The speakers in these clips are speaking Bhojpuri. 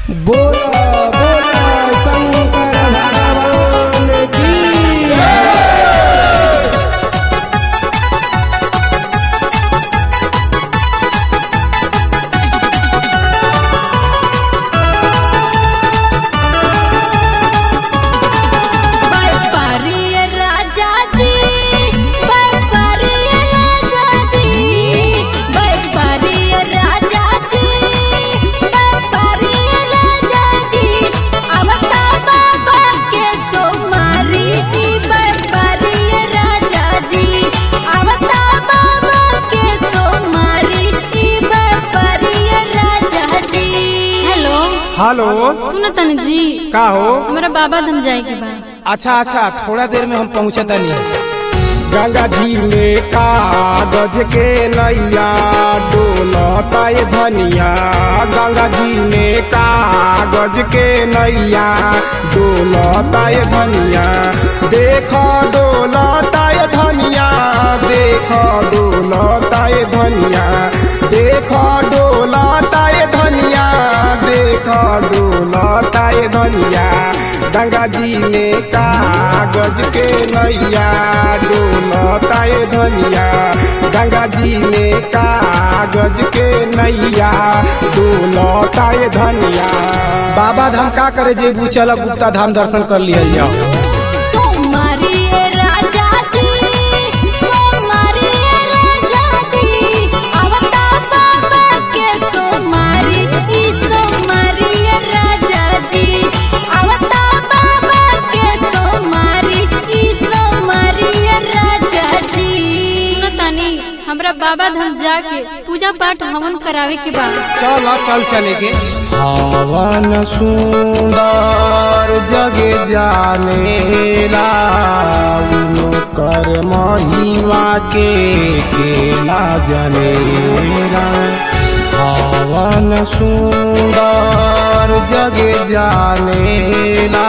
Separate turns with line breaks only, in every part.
बोला बोला शंकर भगवान की
हेलो
सुनो तनी जी
का हो?
हमारा बाबा धाम जाए के बा।
अच्छा अच्छा थोड़ा देर में हम पहुँचता नहीं।
गंगा जी में कागज के नैया डोलता ये धनिया। गंगा जी में कागज के नैया डोलता ये धनिया। देखो डोलता ये धनिया, देखो डोलता ये धनिया, देखो डोलता ये धनिया, देखो डोलता ये धनिया। गंगा जी में कागज के नैया डोलता ये धनिया। गंगा जी में कागज के नैया डोलता ये धनिया।
बाबा धाम का करे जेबू, चल गुप्ता धाम दर्शन कर लिया जाओ।
हमरा बाबा धाम जाके पूजा पाठ हवन करावे के बाद
चल चल चलेगे।
हवन सुंदर जगे जानेला कर महिमा के केला जनेला। हवन सुंदर जगे जानेला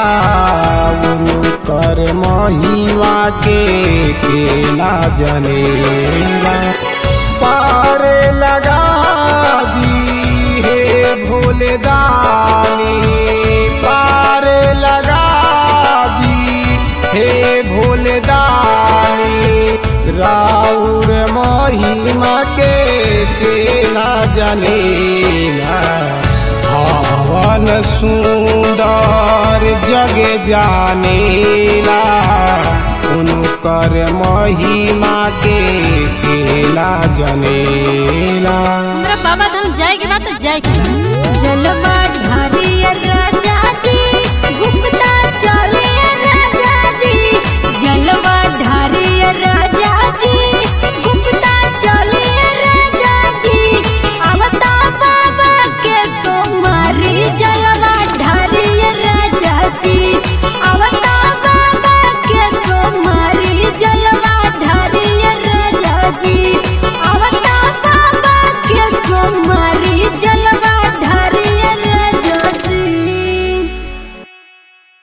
कर महिमा के केला जनेला। पार लगा दी हे भोले दानी, पार लगा दी हे भोले दानी। राउर महिमा के केला जनेला। हवन सुंदर जगे जानेला उनकर महिमा के केला जनेला।
हमरा बाबा धाम जाए के बाद जाए के